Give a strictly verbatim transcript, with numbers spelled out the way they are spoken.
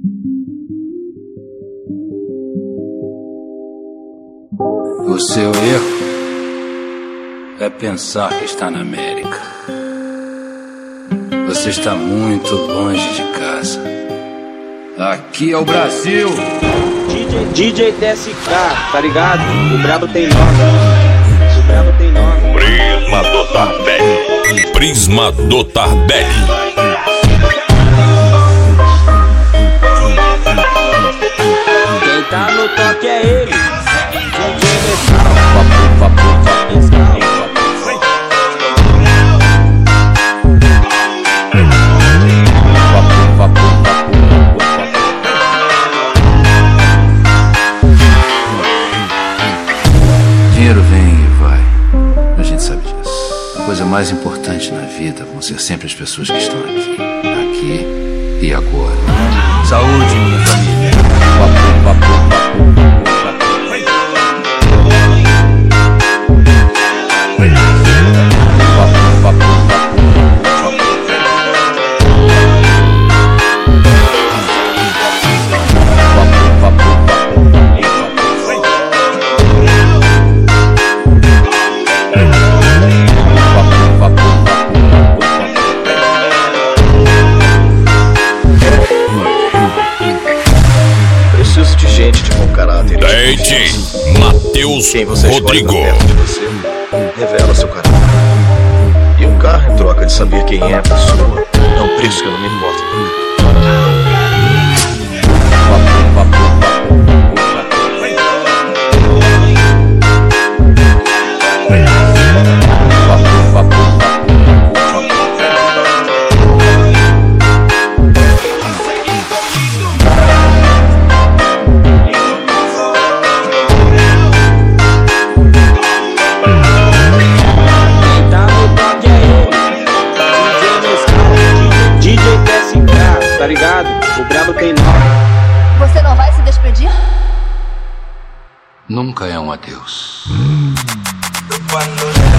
O seu erro é pensar que está na América. Você está muito longe de casa. Aqui é o Brasil. D J, D J T S K, tá ligado? O brabo tem nome. O brabo tem nome. Prisma do Tardelli. Prisma do Tardelli. Quem tá no toque é ele. Dinheiro vem e vai, a gente sabe disso. A coisa mais importante na vida vão ser sempre as pessoas que estão aqui, aqui e agora. Saúde, minha família. Papo, papo, papo. Preciso de gente de bom caráter. D J Matheus Quem você Rodrigo. escolhe pra perto de você, revela seu caráter. E um carro em troca de saber quem é a pessoa é um preço que eu não me importo. Tá ligado? O brabo tem nome. Você não vai se despedir? Nunca é um adeus. Cuando